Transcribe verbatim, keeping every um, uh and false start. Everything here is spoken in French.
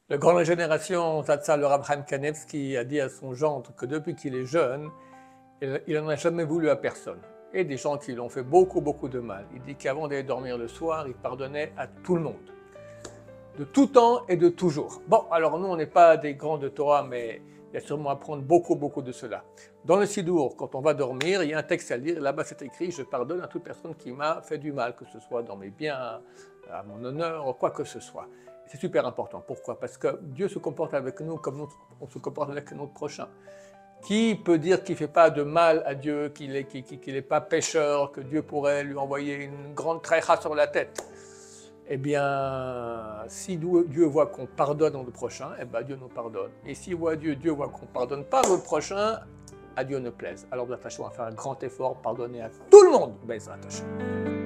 Le grand de la génération, Zatzal, le Rav Chaim Kanevski, a dit à son gendre que depuis qu'il est jeune, il n'en a jamais voulu à personne. Et des gens qui lui ont fait beaucoup, beaucoup de mal. Il dit qu'avant d'aller dormir le soir, il pardonnait à tout le monde. De tout temps et de toujours. Bon, alors nous, on n'est pas des grands de Torah, mais il y a sûrement à apprendre beaucoup, beaucoup de cela. Dans le Sidour, quand on va dormir, il y a un texte à lire, là-bas c'est écrit « Je pardonne à toute personne qui m'a fait du mal, que ce soit dans mes biens, à mon honneur, quoi que ce soit ». C'est super important. Pourquoi? Parce que Dieu se comporte avec nous comme nous, on se comporte avec notre prochain. Qui peut dire qu'il ne fait pas de mal à Dieu, qu'il n'est qu'il, qu'il pas pécheur, que Dieu pourrait lui envoyer une grande trécha sur la tête? Eh bien, si Dieu voit qu'on pardonne notre prochain, eh bien Dieu nous pardonne. Et si voit Dieu, Dieu voit qu'on ne pardonne pas notre prochain, à Dieu ne plaise. Alors nous attachons à faire un grand effort, pardonner à tout le monde. Ben, ça attache.